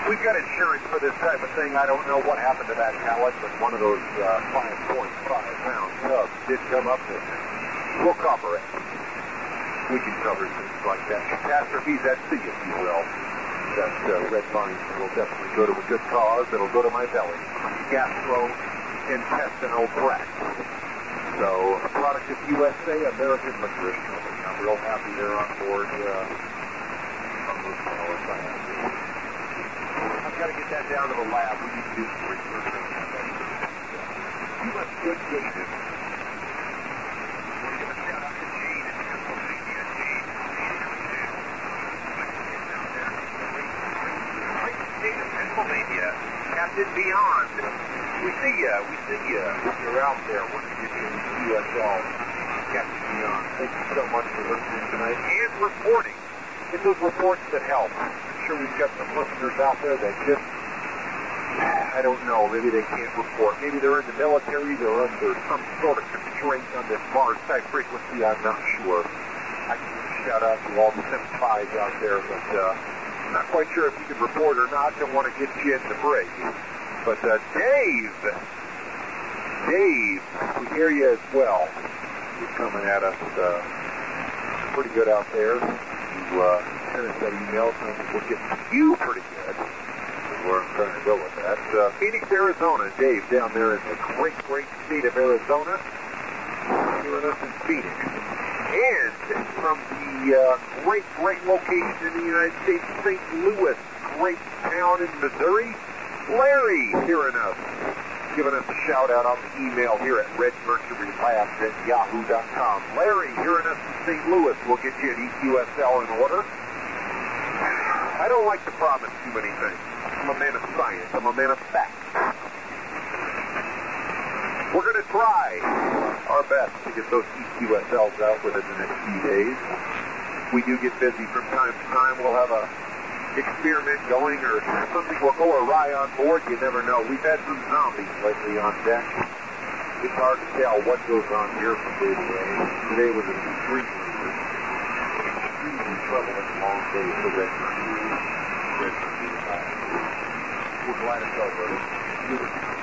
We've got insurance for this type of thing. I don't know what happened to that pallet, but one of those 5.5-pound tubs did come up with it. We'll cover it. We can cover things like that. Catastrophes at sea, if you will. That red vine will definitely go to a good cause. It'll go to my belly. Gastrointestinal tract. So, a product of USA, American Licorice Company. I'm real happy they're on board on those flowers I have here. I've got to get that down to the lab. We need to do some research on that. U.S. Good Wishes. We'll give a shout out to Jane in Pennsylvania. Jane, great state of Pennsylvania. Captain Beyond. We see ya. If you're out there, we're going to give you the USL. Captain Beyond. Thank you so much for listening tonight and reporting. It's those reports that help. I'm sure we've got some listeners out there that just, I don't know, maybe they can't report. Maybe they're in the military, they're under some sort of constraint on this Mars type frequency, I'm not sure. I can give a shout out to all the 75s out there, but I'm not quite sure if you can report or not. Don't want to get you in the break. But Dave, we hear you as well. You're coming at us pretty good out there. You sent us that email, so we're getting you pretty good. That's where I'm trying to go with that. Phoenix, Arizona. Dave down there in the great state of Arizona. Hearing us in Phoenix. And from the great location in the United States, St. Louis, great town in Missouri, Larry hearing us, giving us a shout out on the email here at redmercurylabs@yahoo.com. Larry hearing us in St. Louis. We'll get you an EQSL in order. I don't like to promise too many things. I'm a man of science. I'm a man of fact. We're going to try our best to get those EQSLs out within the next few days. We do get busy from time to time. We'll have a experiment going or something will go awry on board. You never know. We've had some zombies lately on deck. It's hard to tell what goes on here from day to day. Today was an extremely troubling long day for Red Mercury. We're glad it's over.